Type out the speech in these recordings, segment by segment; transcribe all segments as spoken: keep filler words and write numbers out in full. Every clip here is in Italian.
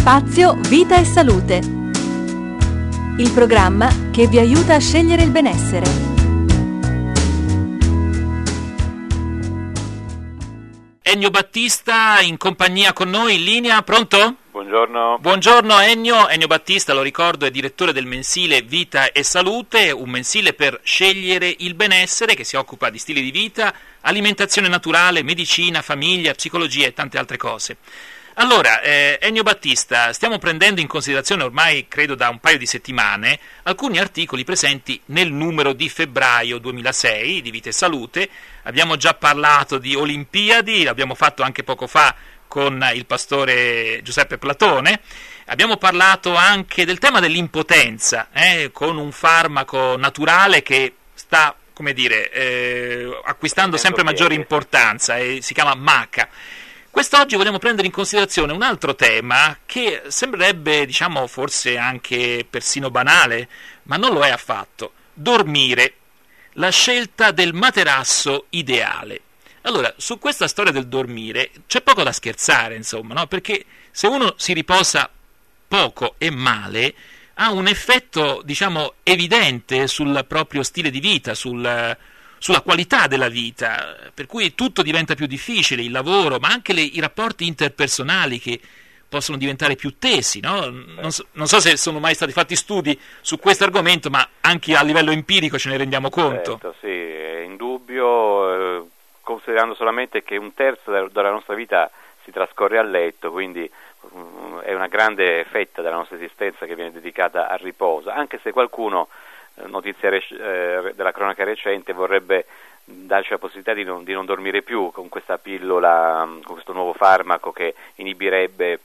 Spazio Vita e Salute, il programma che vi aiuta a scegliere il benessere. Ennio Battista in compagnia con noi in linea, pronto? Buongiorno. Buongiorno Ennio, Ennio Battista, lo ricordo, è direttore del mensile Vita e Salute, un mensile per scegliere il benessere che si occupa di stili di vita, alimentazione naturale, medicina, famiglia, psicologia e tante altre cose. Allora, eh, Ennio Battista, stiamo prendendo in considerazione ormai, credo da un paio di settimane, alcuni articoli presenti nel numero di febbraio duemilasei di Vita e Salute. Abbiamo già parlato di Olimpiadi, l'abbiamo fatto anche poco fa con il pastore Giuseppe Platone. Abbiamo parlato anche del tema dell'impotenza, eh, con un farmaco naturale che sta, come dire, eh, acquistando sempre maggiore importanza e si chiama Maca. Quest'oggi vogliamo prendere in considerazione un altro tema che sembrerebbe, diciamo, forse anche persino banale, ma non lo è affatto. Dormire, la scelta del materasso ideale. Allora, su questa storia del dormire c'è poco da scherzare, insomma, no? Perché se uno si riposa poco e male, ha un effetto, diciamo, evidente sul proprio stile di vita, sul... sulla qualità della vita, per cui tutto diventa più difficile, il lavoro, ma anche le, i rapporti interpersonali che possono diventare più tesi, no? Non so, non so se sono mai stati fatti studi su questo argomento, ma anche a livello empirico ce ne rendiamo conto. Certo, sì, è indubbio, eh, considerando solamente che un terzo della nostra vita si trascorre a letto, quindi um, è una grande fetta della nostra esistenza che viene dedicata al riposo, anche se qualcuno, notizia eh, della cronaca recente, vorrebbe darci la possibilità di non, di non dormire più con questa pillola, con questo nuovo farmaco che inibirebbe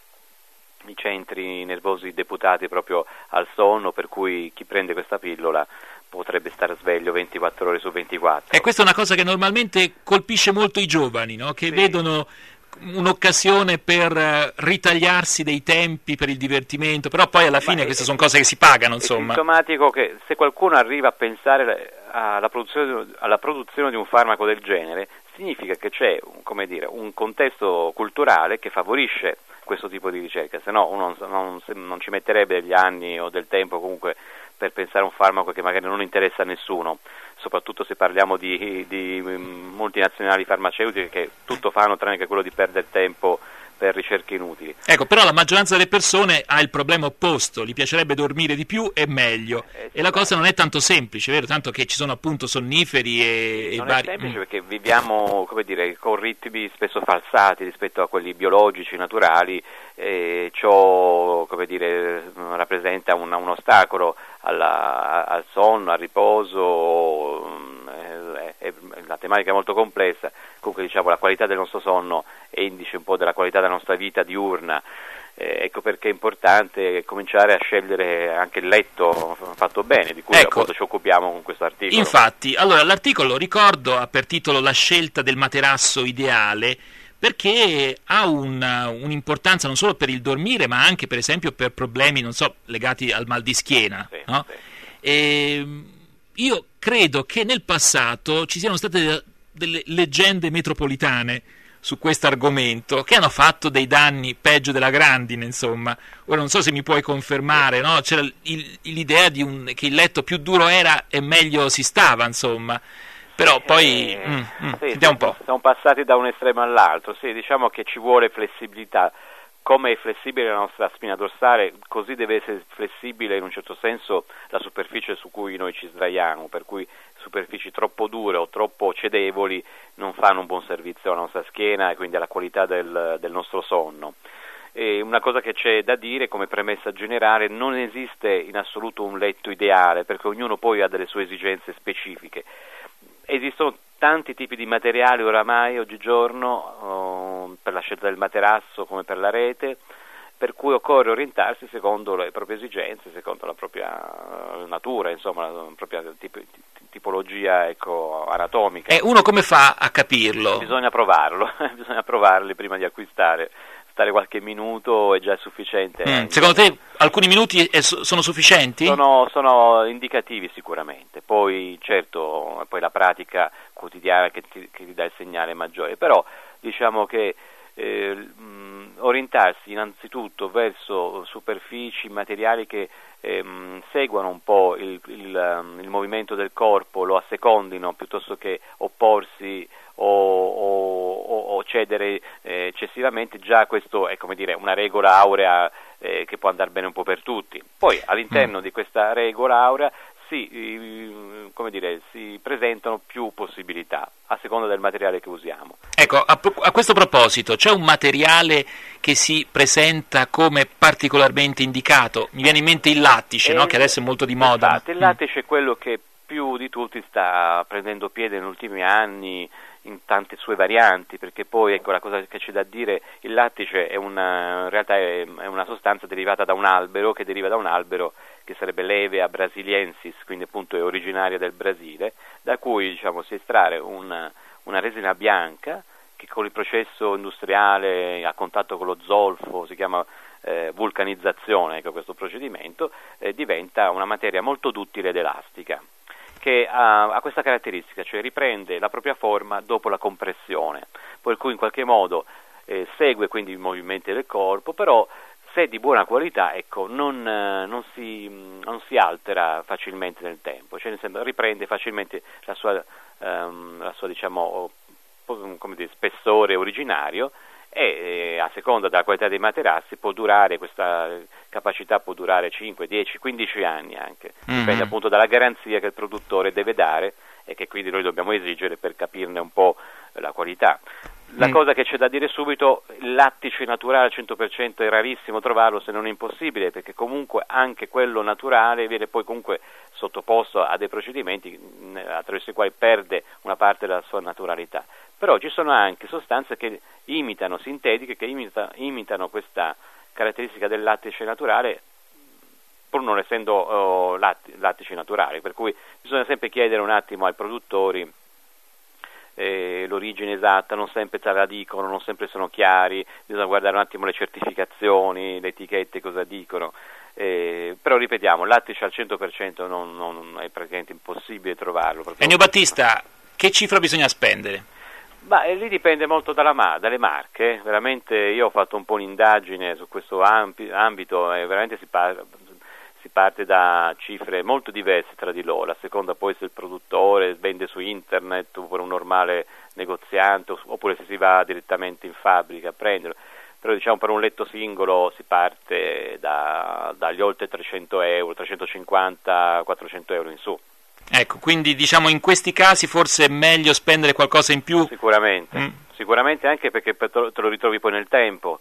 i centri nervosi deputati proprio al sonno, per cui chi prende questa pillola potrebbe stare sveglio ventiquattro ore su ventiquattro. E questa è una cosa che normalmente colpisce molto i giovani, no? Che sì. vedono un'occasione per ritagliarsi dei tempi per il divertimento, però poi alla fine Ma queste è, sono cose che si pagano, insomma. È sintomatico che se qualcuno arriva a pensare alla produzione, alla produzione di un farmaco del genere, significa che c'è, come dire, un contesto culturale che favorisce questo tipo di ricerca, se no uno non, non, non ci metterebbe degli anni o del tempo comunque per pensare a un farmaco che magari non interessa a nessuno, soprattutto se parliamo di, di multinazionali farmaceutiche che tutto fanno tranne che quello di perdere tempo per ricerche inutili. Ecco, però la maggioranza delle persone ha il problema opposto, gli piacerebbe dormire di più e meglio, eh, e la cosa non è tanto semplice, vero? Tanto che ci sono appunto sonniferi e, non e vari... è semplice mm. perché viviamo, come dire, con ritmi spesso falsati rispetto a quelli biologici, naturali, e ciò, come dire, rappresenta un, un ostacolo alla, al sonno, al riposo. È, la tematica è molto complessa, comunque diciamo la qualità del nostro sonno è indice un po' della qualità della nostra vita diurna, eh, ecco perché è importante cominciare a scegliere anche il letto fatto bene, di cui ecco, appunto ci occupiamo con questo articolo. Infatti, allora l'articolo, ricordo, ha per titolo La scelta del materasso ideale, perché ha un, un'importanza non solo per il dormire, ma anche per esempio per problemi, non so, legati al mal di schiena, sì, no? Sì. E io credo che nel passato ci siano state delle leggende metropolitane su questo argomento che hanno fatto dei danni peggio della grandine, insomma. Ora non so se mi puoi confermare, no? C'era il, l'idea di un, che il letto più duro era e meglio si stava, insomma. Però poi eh, mm, mm, sì, sentiamo un po'. Siamo passati da un estremo all'altro, sì, diciamo che ci vuole flessibilità. Come è flessibile la nostra spina dorsale, così deve essere flessibile in un certo senso la superficie su cui noi ci sdraiamo, per cui superfici troppo dure o troppo cedevoli non fanno un buon servizio alla nostra schiena e quindi alla qualità del, del nostro sonno. E una cosa che c'è da dire come premessa generale: non esiste in assoluto un letto ideale, perché ognuno poi ha delle sue esigenze specifiche. Esistono tanti tipi di materiali oramai oggigiorno, oh, per la scelta del materasso come per la rete, per cui occorre orientarsi secondo le proprie esigenze, secondo la propria natura, insomma, la propria tip- tipologia, ecco, anatomica. E uno come fa a capirlo? Bisogna provarlo, bisogna provarli prima di acquistare. Stare qualche minuto è già sufficiente. Mm, secondo te alcuni minuti è, sono sufficienti? Sono, sono indicativi sicuramente, poi certo poi la pratica quotidiana che ti, che ti dà il segnale maggiore, però diciamo che eh, mh, orientarsi innanzitutto verso superfici, materiali che ehm, seguano un po' il, il, il movimento del corpo, lo assecondino, piuttosto che opporsi o, o, o cedere eh, eccessivamente. Già questo è, come dire, una regola aurea eh, che può andare bene un po' per tutti. Poi all'interno mm. di questa regola aurea si, come dire, si presentano più possibilità a seconda del materiale che usiamo. Ecco, a, a questo proposito, c'è un materiale che si presenta come particolarmente indicato? Mi viene in mente il lattice, no? Che adesso è molto di moda. Infatti, il lattice è quello che più di tutti sta prendendo piede negli ultimi anni in tante sue varianti, perché poi, ecco, la cosa che c'è da dire, il lattice è una, in realtà è, è una sostanza derivata da un albero, che deriva da un albero che sarebbe l'Hevea brasiliensis, quindi appunto è originaria del Brasile, da cui, diciamo, si estrae una, una resina bianca che con il processo industriale a contatto con lo zolfo, si chiama eh, vulcanizzazione, ecco, questo procedimento, eh, diventa una materia molto duttile ed elastica, che ha, ha questa caratteristica, cioè riprende la propria forma dopo la compressione, per cui in qualche modo eh, segue quindi i movimenti del corpo, però se è di buona qualità, ecco, non, non, si, non si altera facilmente nel tempo, cioè nel senso, riprende facilmente la sua, um, la sua diciamo, come dire, spessore originario, e eh, a seconda della qualità dei materassi può durare, questa capacità può durare cinque, dieci, quindici anni anche, mm-hmm. dipende appunto dalla garanzia che il produttore deve dare e che quindi noi dobbiamo esigere per capirne un po' la qualità. La mm. cosa che c'è da dire subito, il lattice naturale al cento per cento è rarissimo trovarlo, se non impossibile, perché comunque anche quello naturale viene poi comunque sottoposto a dei procedimenti attraverso i quali perde una parte della sua naturalità. Però ci sono anche sostanze che imitano, sintetiche, che imita, imitano questa caratteristica del lattice naturale, pur non essendo oh, latti, lattici naturali, per cui bisogna sempre chiedere un attimo ai produttori eh, l'origine esatta, non sempre te la dicono, non sempre sono chiari, bisogna guardare un attimo le certificazioni, le etichette cosa dicono, eh, però ripetiamo, il lattice al cento per cento non, non è praticamente impossibile trovarlo. Ennio Battista, che cifra bisogna spendere? Ma eh, lì dipende molto dalla, dalle marche, veramente io ho fatto un po' un'indagine su questo ampi, ambito e veramente si parla, si parte da cifre molto diverse tra di loro, a seconda poi se il produttore vende su internet oppure un normale negoziante oppure se si va direttamente in fabbrica a prenderlo, però diciamo per un letto singolo si parte da, dagli oltre trecento euro, trecentocinquanta quattrocento euro in su. Ecco, quindi diciamo in questi casi forse è meglio spendere qualcosa in più? Sicuramente, mm. sicuramente anche perché te lo ritrovi poi nel tempo.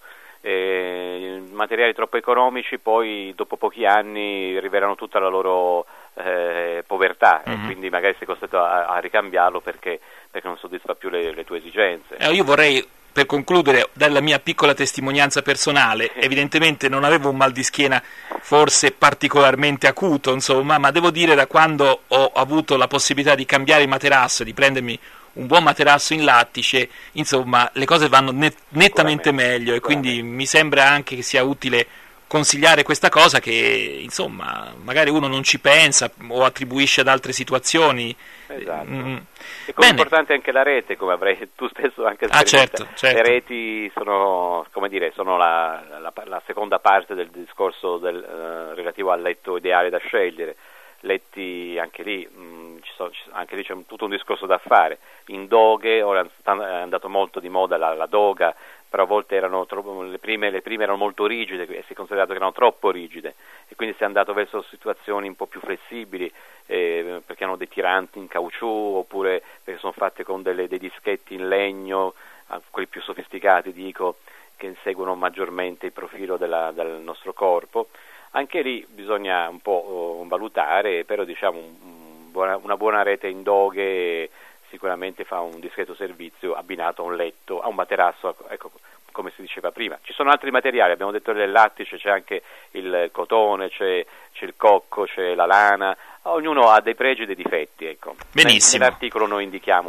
Eh, materiali troppo economici poi dopo pochi anni rivelano tutta la loro eh, povertà mm-hmm. e quindi magari sei costretto a, a ricambiarlo perché, perché non soddisfa più le, le tue esigenze. Eh, io vorrei, per concludere, dalla mia piccola testimonianza personale, sì. evidentemente non avevo un mal di schiena forse particolarmente acuto, insomma, ma devo dire da quando ho avuto la possibilità di cambiare il materasso, di prendermi un buon materasso in lattice, insomma, le cose vanno net- nettamente meglio e quindi mi sembra anche che sia utile consigliare questa cosa che, insomma, magari uno non ci pensa o attribuisce ad altre situazioni. Esatto. Mm. E come è importante anche la rete, come avrai tu stesso anche ah, certo, certo. Le reti sono, come dire, sono la, la, la seconda parte del discorso del, uh, relativo al letto ideale da scegliere. Letti anche lì, mh, ci sono, anche lì c'è tutto un discorso da fare. In doghe, ora è andato molto di moda la, la doga, però a volte erano troppo, le prime, le prime erano molto rigide e si è considerato che erano troppo rigide e quindi si è andato verso situazioni un po' più flessibili eh, perché hanno dei tiranti in caucciù oppure perché sono fatte con delle, dei dischetti in legno, quelli più sofisticati dico, che seguono maggiormente il profilo della, del nostro corpo. Anche lì bisogna un po' valutare, però diciamo un buona, una buona rete in doghe sicuramente fa un discreto servizio abbinato a un letto, a un materasso, ecco, come si diceva prima. Ci sono altri materiali, abbiamo detto del lattice, c'è anche il cotone, c'è, c'è il cocco, c'è la lana, ognuno ha dei pregi e dei difetti, ecco. Benissimo. Nell'articolo noi indichiamo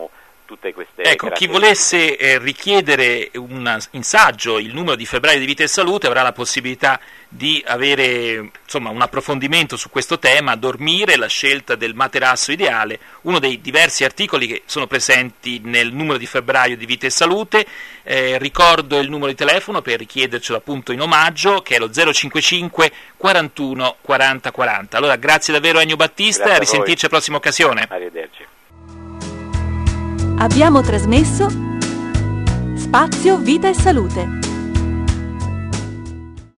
tutte queste Ecco, chi volesse eh, richiedere un insaggio, il numero di febbraio di Vita e Salute, avrà la possibilità di avere insomma un approfondimento su questo tema, dormire, la scelta del materasso ideale, uno dei diversi articoli che sono presenti nel numero di febbraio di Vita e Salute. Eh, ricordo il numero di telefono per richiedercelo appunto in omaggio, che è lo zero cinquantacinque quarantuno quaranta quaranta. Allora grazie davvero Ennio Battista, grazie a risentirci alla prossima occasione. Arrivederci. Abbiamo trasmesso Spazio Vita e Salute.